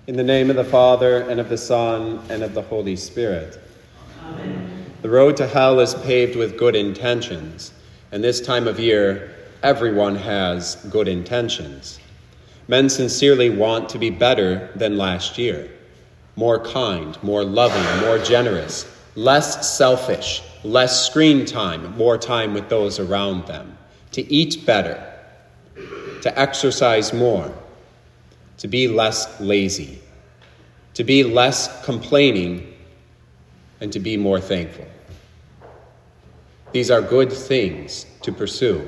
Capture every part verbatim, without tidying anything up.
In the name of the Father, and of the Son, and of the Holy Spirit. Amen. The road to hell is paved with good intentions, and this time of year, everyone has good intentions. Men sincerely want to be better than last year, more kind, more loving, more generous, less selfish, less screen time, more time with those around them, to eat better, to exercise more, to be less lazy, to be less complaining, and to be more thankful. These are good things to pursue.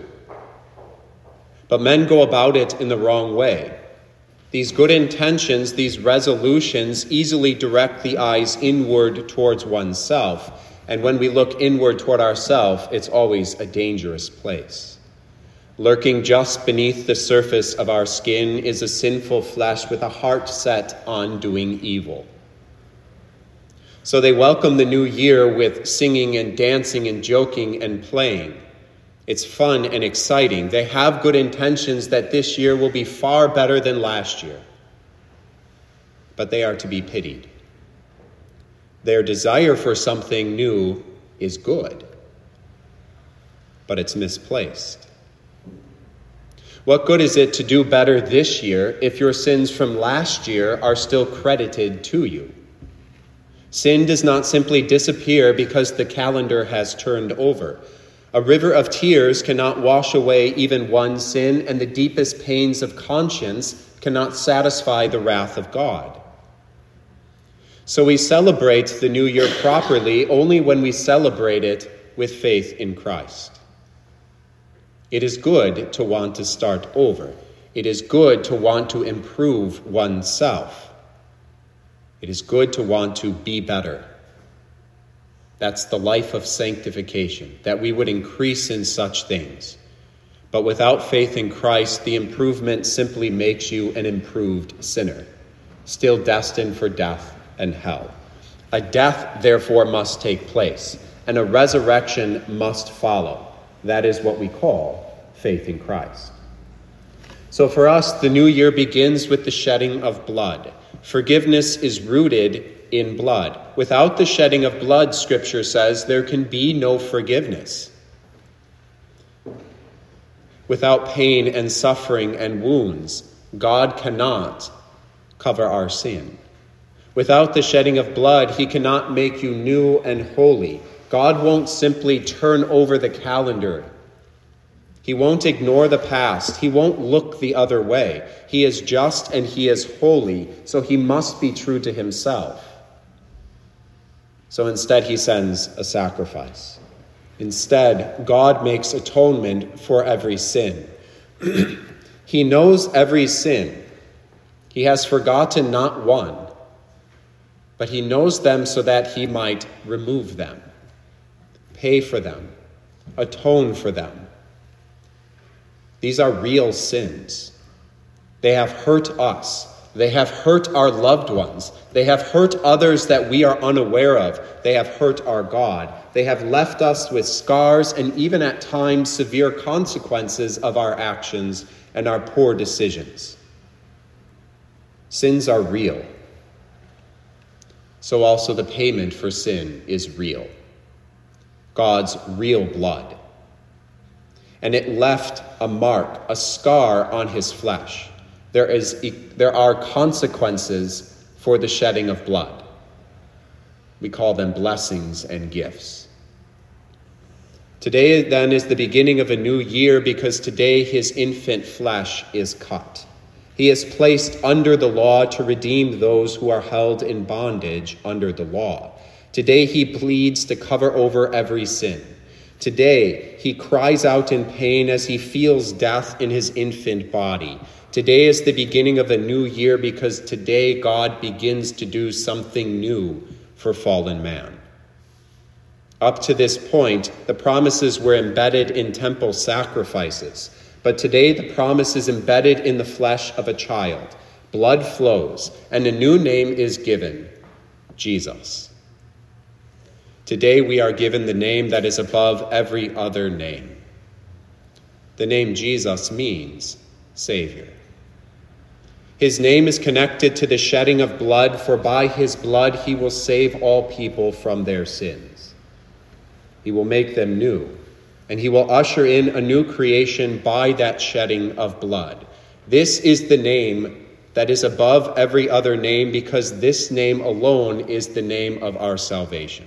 But men go about it in the wrong way. These good intentions, these resolutions easily direct the eyes inward towards oneself. And when we look inward toward ourselves, it's always a dangerous place. Lurking just beneath the surface of our skin is a sinful flesh with a heart set on doing evil. So they welcome the new year with singing and dancing and joking and playing. It's fun and exciting. They have good intentions that this year will be far better than last year. But they are to be pitied. Their desire for something new is good, but it's misplaced. What good is it to do better this year if your sins from last year are still credited to you? Sin does not simply disappear because the calendar has turned over. A river of tears cannot wash away even one sin, and the deepest pains of conscience cannot satisfy the wrath of God. So we celebrate the new year properly only when we celebrate it with faith in Christ. It is good to want to start over. It is good to want to improve oneself. It is good to want to be better. That's the life of sanctification, that we would increase in such things. But without faith in Christ, the improvement simply makes you an improved sinner, still destined for death and hell. A death, therefore, must take place, and a resurrection must follow. That is what we call faith in Christ. So for us, the new year begins with the shedding of blood. Forgiveness is rooted in blood. Without the shedding of blood, Scripture says, there can be no forgiveness. Without pain and suffering and wounds, God cannot cover our sin. Without the shedding of blood, he cannot make you new and holy. God won't simply turn over the calendar. He won't ignore the past. He won't look the other way. He is just and he is holy, so he must be true to himself. So instead, he sends a sacrifice. Instead, God makes atonement for every sin. He knows every sin. He has forgotten not one, but he knows them so that he might remove them, pay for them, atone for them. These are real sins. They have hurt us. They have hurt our loved ones. They have hurt others that we are unaware of. They have hurt our God. They have left us with scars and even at times severe consequences of our actions and our poor decisions. Sins are real. So also the payment for sin is real. God's real blood. And it left a mark, a scar on his flesh. There is, there are consequences for the shedding of blood. We call them blessings and gifts. Today, then, is the beginning of a new year because today his infant flesh is cut. He is placed under the law to redeem those who are held in bondage under the law. Today he pleads to cover over every sin. Today he cries out in pain as he feels death in his infant body. Today is the beginning of a new year because today God begins to do something new for fallen man. Up to this point, the promises were embedded in temple sacrifices, but today the promise is embedded in the flesh of a child. Blood flows, and a new name is given, Jesus. Today we are given the name that is above every other name. The name Jesus means Savior. His name is connected to the shedding of blood, for by his blood he will save all people from their sins. He will make them new, and he will usher in a new creation by that shedding of blood. This is the name that is above every other name, because this name alone is the name of our salvation.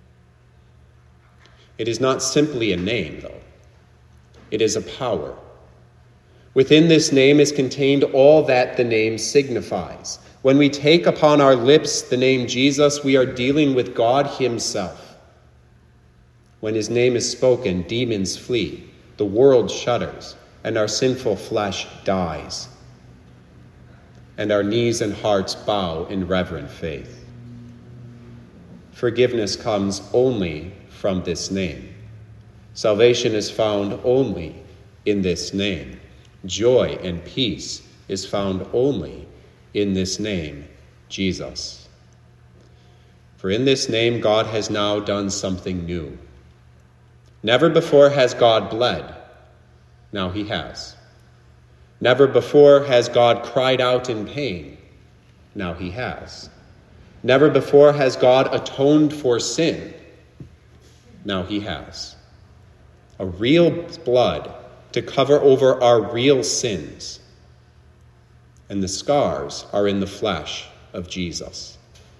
It is not simply a name, though. It is a power. Within this name is contained all that the name signifies. When we take upon our lips the name Jesus, we are dealing with God himself. When his name is spoken, demons flee, the world shudders, and our sinful flesh dies, and our knees and hearts bow in reverent faith. Forgiveness comes only from this name. Salvation is found only in this name. Joy and peace is found only in this name, Jesus. For in this name, God has now done something new. Never before has God bled. Now he has. Never before has God cried out in pain. Now he has. Never before has God atoned for sin. Now he has. A real blood to cover over our real sins. And the scars are in the flesh of Jesus.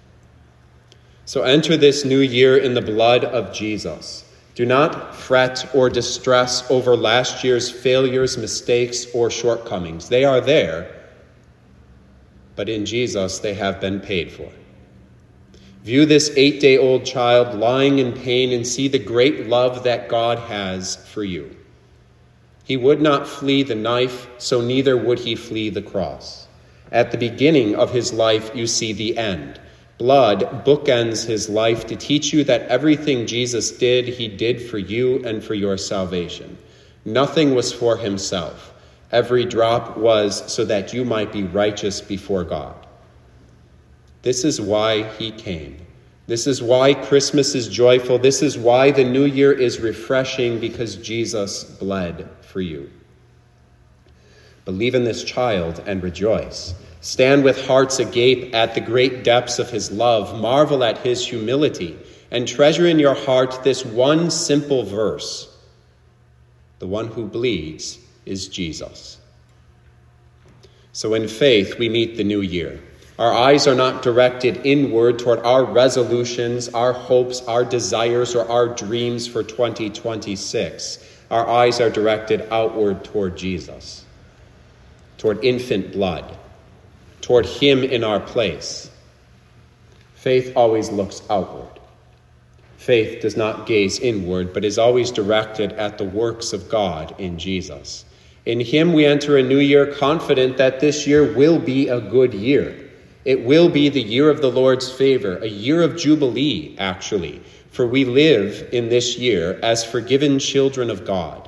So enter this new year in the blood of Jesus. Do not fret or distress over last year's failures, mistakes, or shortcomings. They are there, but in Jesus they have been paid for. View this eight-day-old child lying in pain and see the great love that God has for you. He would not flee the knife, so neither would he flee the cross. At the beginning of his life, you see the end. Blood bookends his life to teach you that everything Jesus did, he did for you and for your salvation. Nothing was for himself. Every drop was so that you might be righteous before God. This is why he came. This is why Christmas is joyful. This is why the new year is refreshing, because Jesus bled for you. Believe in this child and rejoice. Stand with hearts agape at the great depths of his love. Marvel at his humility and treasure in your heart this one simple verse. The one who bleeds is Jesus. So in faith, we meet the new year. Our eyes are not directed inward toward our resolutions, our hopes, our desires, or our dreams for twenty twenty-six. Our eyes are directed outward toward Jesus, toward infant blood, toward him in our place. Faith always looks outward. Faith does not gaze inward, but is always directed at the works of God in Jesus. In him we enter a new year confident that this year will be a good year. It will be the year of the Lord's favor, a year of jubilee, actually, for we live in this year as forgiven children of God.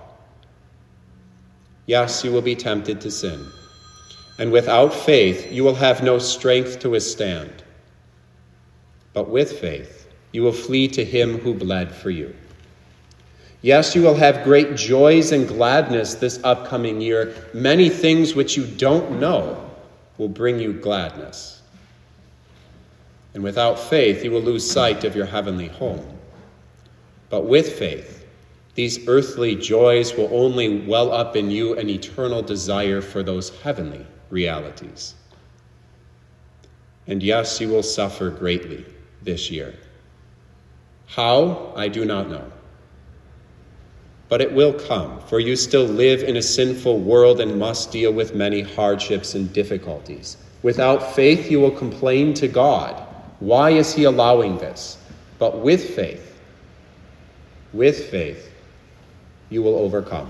Yes, you will be tempted to sin, and without faith you will have no strength to withstand. But with faith you will flee to him who bled for you. Yes, you will have great joys and gladness this upcoming year. Many things which you don't know will bring you gladness. And without faith, you will lose sight of your heavenly home. But with faith, these earthly joys will only well up in you an eternal desire for those heavenly realities. And yes, you will suffer greatly this year. How? I do not know. But it will come, for you still live in a sinful world and must deal with many hardships and difficulties. Without faith, you will complain to God. Why is he allowing this? But with faith, with faith, you will overcome.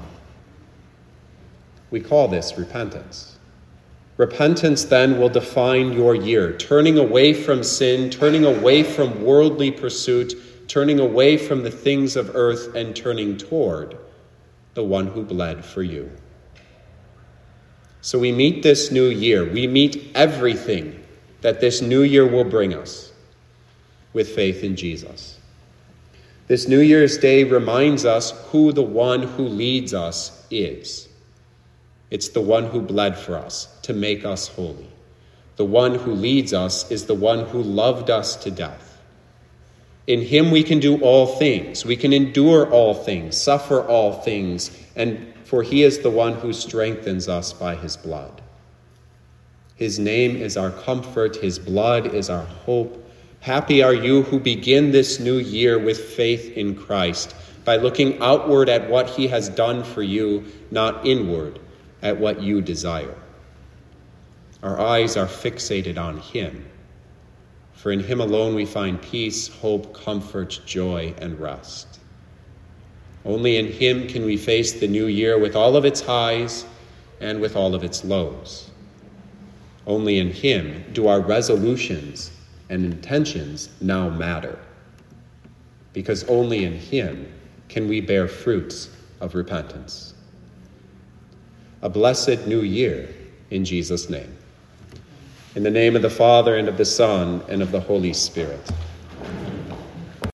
We call this repentance. Repentance then will define your year, turning away from sin, turning away from worldly pursuit, turning away from the things of earth and turning toward the one who bled for you. So we meet this new year. We meet everything that this new year will bring us with faith in Jesus. This New Year's Day reminds us who the one who leads us is. It's the one who bled for us to make us holy. The one who leads us is the one who loved us to death. In him we can do all things. We can endure all things, suffer all things, and for he is the one who strengthens us by his blood. His name is our comfort. His blood is our hope. Happy are you who begin this new year with faith in Christ, by looking outward at what he has done for you, not inward at what you desire. Our eyes are fixated on him, for in him alone we find peace, hope, comfort, joy, and rest. Only in him can we face the new year with all of its highs and with all of its lows. Only in him do our resolutions and intentions now matter, because only in him can we bear fruits of repentance. A blessed new year in Jesus' name. In the name of the Father, and of the Son, and of the Holy Spirit.